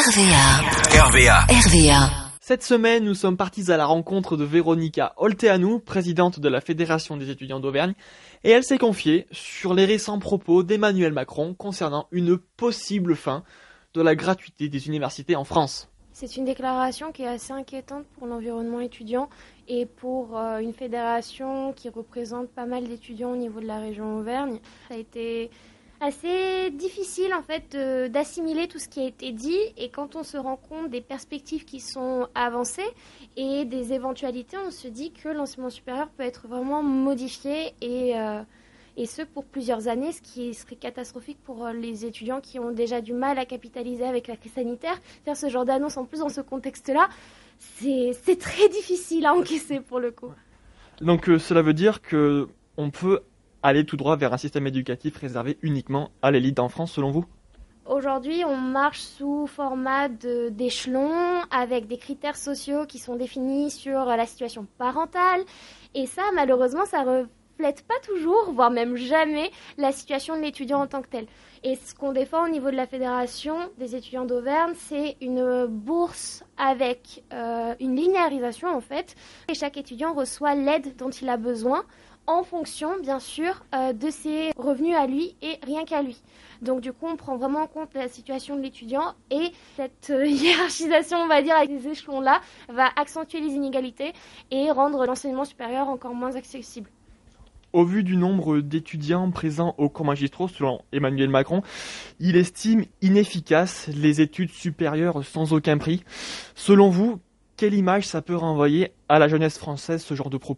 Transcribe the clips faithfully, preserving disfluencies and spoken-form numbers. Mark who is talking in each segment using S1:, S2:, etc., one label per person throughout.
S1: R V A. R V A. R V A.
S2: Cette semaine, nous sommes partis à la rencontre de Véronica Olteanu, présidente de la Fédération des étudiants d'Auvergne, et elle s'est confiée sur les récents propos d'Emmanuel Macron concernant une possible fin de la gratuité des universités en France.
S3: C'est une déclaration qui est assez inquiétante pour l'environnement étudiant et pour euh, une fédération qui représente pas mal d'étudiants au niveau de la région Auvergne. Ça a été assez difficile en fait de, d'assimiler tout ce qui a été dit, et quand on se rend compte des perspectives qui sont avancées et des éventualités, on se dit que l'enseignement supérieur peut être vraiment modifié et, euh, et ce pour plusieurs années, ce qui serait catastrophique pour les étudiants qui ont déjà du mal à capitaliser avec la crise sanitaire. Faire ce genre d'annonce en plus dans ce contexte-là, c'est, c'est très difficile à encaisser pour le coup.
S2: Donc euh, cela veut dire que on peut aller tout droit vers un système éducatif réservé uniquement à l'élite en France, selon vous ?
S3: Aujourd'hui, on marche sous format de, d'échelons avec des critères sociaux qui sont définis sur la situation parentale. Et ça, malheureusement, ça reflète pas toujours, voire même jamais, la situation de l'étudiant en tant que tel. Et ce qu'on défend au niveau de la Fédération des étudiants d'Auvergne, c'est une bourse avec euh, une linéarisation en fait. Et chaque étudiant reçoit l'aide dont il a besoin, en fonction, bien sûr, euh, de ses revenus à lui et rien qu'à lui. Donc, du coup, on prend vraiment en compte la situation de l'étudiant, et cette euh, hiérarchisation, on va dire, avec ces échelons-là, va accentuer les inégalités et rendre l'enseignement supérieur encore moins accessible.
S2: Au vu du nombre d'étudiants présents au cours magistraux, selon Emmanuel Macron, il estime inefficaces les études supérieures sans aucun prix. Selon vous, quelle image ça peut renvoyer à la jeunesse française, ce genre de propos ?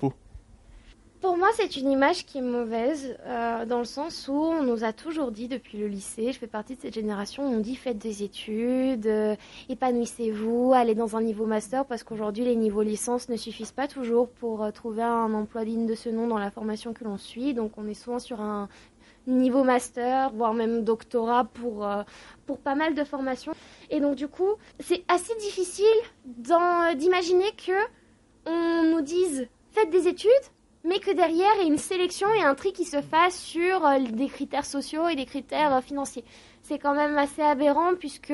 S3: Pour moi, c'est une image qui est mauvaise, euh, dans le sens où on nous a toujours dit depuis le lycée, je fais partie de cette génération, on dit faites des études, euh, épanouissez-vous, allez dans un niveau master, parce qu'aujourd'hui les niveaux licence ne suffisent pas toujours pour euh, trouver un emploi digne de ce nom dans la formation que l'on suit, donc on est souvent sur un niveau master, voire même doctorat pour, euh, pour pas mal de formations. Et donc du coup, c'est assez difficile dans, d'imaginer que on nous dise faites des études, mais que derrière, il y a une sélection et un tri qui se fasse sur des critères sociaux et des critères financiers. C'est quand même assez aberrant, puisque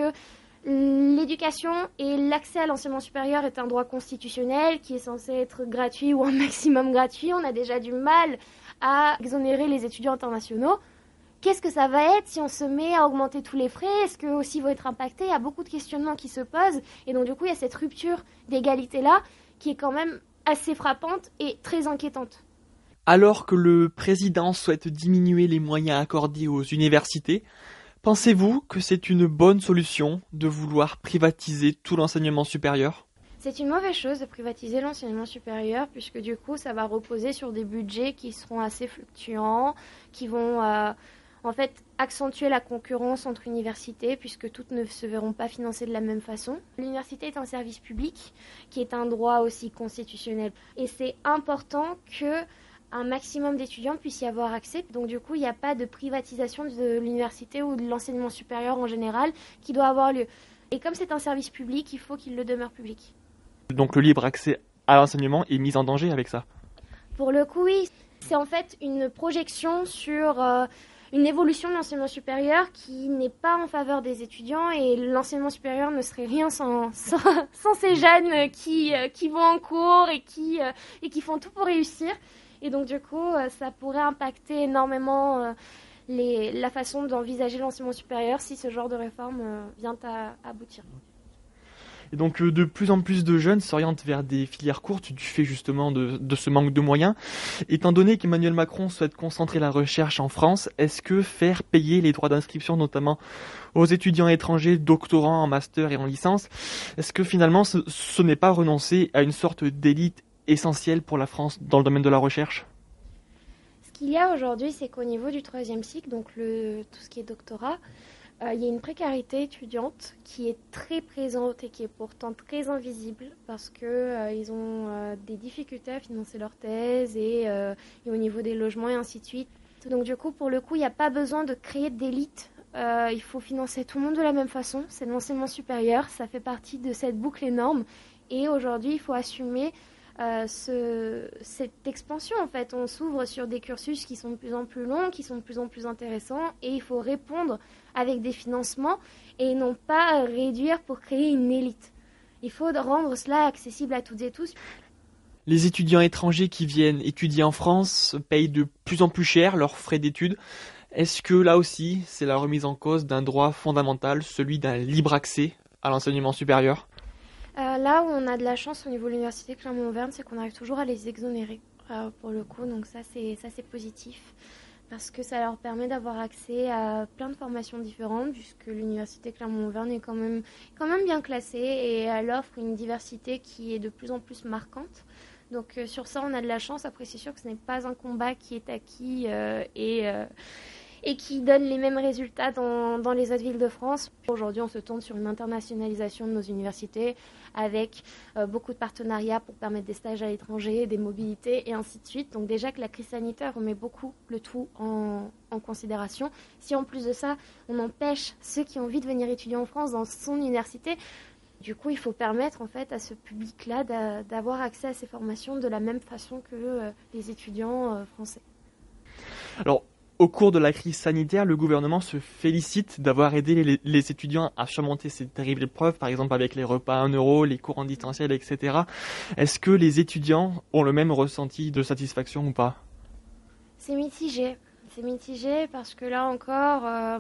S3: l'éducation et l'accès à l'enseignement supérieur est un droit constitutionnel qui est censé être gratuit ou un maximum gratuit. On a déjà du mal à exonérer les étudiants internationaux. Qu'est-ce que ça va être si on se met à augmenter tous les frais ? Est-ce qu'eux aussi vont être impactés ? Il y a beaucoup de questionnements qui se posent. Et donc, du coup, il y a cette rupture d'égalité-là qui est quand même assez frappante et très inquiétante.
S2: Alors que le président souhaite diminuer les moyens accordés aux universités, pensez-vous que c'est une bonne solution de vouloir privatiser tout l'enseignement supérieur ?
S3: C'est une mauvaise chose de privatiser l'enseignement supérieur, puisque du coup ça va reposer sur des budgets qui seront assez fluctuants, qui vont euh, en fait accentuer la concurrence entre universités, puisque toutes ne se verront pas financées de la même façon. L'université est un service public qui est un droit aussi constitutionnel, et c'est important que un maximum d'étudiants puissent y avoir accès. Donc du coup, il n'y a pas de privatisation de l'université ou de l'enseignement supérieur en général qui doit avoir lieu. Et comme c'est un service public, il faut qu'il le demeure public.
S2: Donc le libre accès à l'enseignement est mis en danger avec ça ?
S3: Pour le coup, oui. C'est en fait une projection sur euh, une évolution de l'enseignement supérieur qui n'est pas en faveur des étudiants, et l'enseignement supérieur ne serait rien sans, sans, sans ces jeunes qui, euh, qui vont en cours et qui, euh, et qui font tout pour réussir. Et donc du coup, ça pourrait impacter énormément les, la façon d'envisager l'enseignement supérieur si ce genre de réforme vient à aboutir.
S2: Et donc de plus en plus de jeunes s'orientent vers des filières courtes du fait justement de, de ce manque de moyens. Étant donné qu'Emmanuel Macron souhaite concentrer la recherche en France, est-ce que faire payer les droits d'inscription notamment aux étudiants étrangers, doctorants en master et en licence, est-ce que finalement ce, ce n'est pas renoncer à une sorte d'élite essentielle pour la France dans le domaine de la recherche ?
S3: Ce qu'il y a aujourd'hui, c'est qu'au niveau du troisième cycle, donc le, tout ce qui est doctorat, euh, il y a une précarité étudiante qui est très présente et qui est pourtant très invisible, parce qu'ils euh, ont euh, des difficultés à financer leur thèse et, euh, et au niveau des logements et ainsi de suite. Donc du coup, pour le coup, il n'y a pas besoin de créer d'élite. Euh, il faut financer tout le monde de la même façon. C'est de l'enseignement supérieur, ça fait partie de cette boucle énorme. Et aujourd'hui, il faut assumer Euh, ce, cette expansion. En fait, on s'ouvre sur des cursus qui sont de plus en plus longs, qui sont de plus en plus intéressants, et il faut répondre avec des financements et non pas réduire pour créer une élite. Il faut rendre cela accessible à toutes et tous.
S2: Les étudiants étrangers qui viennent étudier en France payent de plus en plus cher leurs frais d'études. Est-ce que là aussi, c'est la remise en cause d'un droit fondamental, celui d'un libre accès à l'enseignement supérieur ?
S3: euh, Là où on a de la chance au niveau de l'université Clermont-Auvergne, c'est qu'on arrive toujours à les exonérer euh, pour le coup. Donc ça c'est, ça, c'est positif parce que ça leur permet d'avoir accès à plein de formations différentes puisque l'université Clermont-Auvergne est quand même, quand même bien classée et elle offre une diversité qui est de plus en plus marquante. Donc euh, sur ça, on a de la chance. Après, c'est sûr que ce n'est pas un combat qui est acquis euh, et, euh, et qui donne les mêmes résultats dans, dans les autres villes de France. Aujourd'hui, on se tourne sur une internationalisation de nos universités avec euh, beaucoup de partenariats pour permettre des stages à l'étranger, des mobilités et ainsi de suite. Donc déjà que la crise sanitaire remet beaucoup le tout en, en considération. Si en plus de ça, on empêche ceux qui ont envie de venir étudier en France dans son université, du coup, il faut permettre en fait à ce public-là d'a, d'avoir accès à ces formations de la même façon que euh, les étudiants euh, français.
S2: Alors, au cours de la crise sanitaire, le gouvernement se félicite d'avoir aidé les, les étudiants à surmonter ces terribles épreuves, par exemple avec les repas à un euro, les cours en distanciel, et cetera. Est-ce que les étudiants ont le même ressenti de satisfaction ou pas ?
S3: C'est mitigé. C'est mitigé parce que là encore... Euh...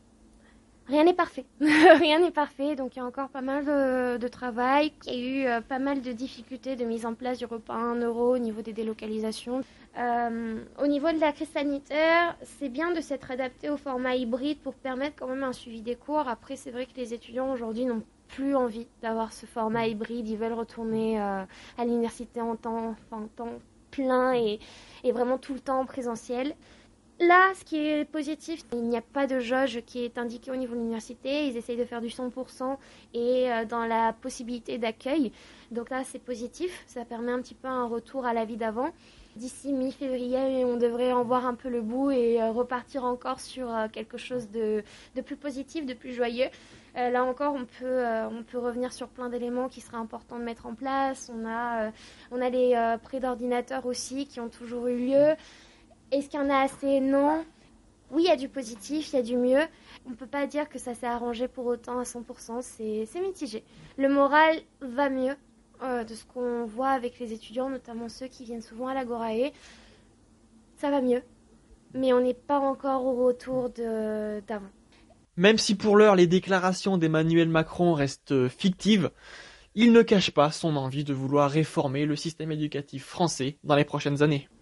S3: Rien n'est parfait. Rien n'est parfait. Donc, il y a encore pas mal de, de travail. Il y a eu euh, pas mal de difficultés de mise en place du repas à un euro au niveau des délocalisations. Euh, au niveau de la crise sanitaire, c'est bien de s'être adapté au format hybride pour permettre quand même un suivi des cours. Après, c'est vrai que les étudiants aujourd'hui n'ont plus envie d'avoir ce format hybride. Ils veulent retourner euh, à l'université en temps, enfin, en temps plein et, et vraiment tout le temps en présentiel. Là, ce qui est positif, il n'y a pas de jauge qui est indiquée au niveau de l'université. Ils essayent de faire du cent pour cent et euh, dans la possibilité d'accueil. Donc là, c'est positif. Ça permet un petit peu un retour à la vie d'avant. D'ici mi-février, on devrait en voir un peu le bout et euh, repartir encore sur euh, quelque chose de, de plus positif, de plus joyeux. Euh, là encore, on peut, euh, on peut revenir sur plein d'éléments qui seraient importants de mettre en place. On a, euh, on a les euh, prêts d'ordinateurs aussi qui ont toujours eu lieu. Est-ce qu'il y en a assez ? Non. Oui, il y a du positif, il y a du mieux. On ne peut pas dire que ça s'est arrangé pour autant à cent pour cent, c'est, c'est mitigé. Le moral va mieux euh, de ce qu'on voit avec les étudiants, notamment ceux qui viennent souvent à l'Agorae. Ça va mieux, mais on n'est pas encore au retour de, d'avant.
S2: Même si pour l'heure les déclarations d'Emmanuel Macron restent fictives, il ne cache pas son envie de vouloir réformer le système éducatif français dans les prochaines années.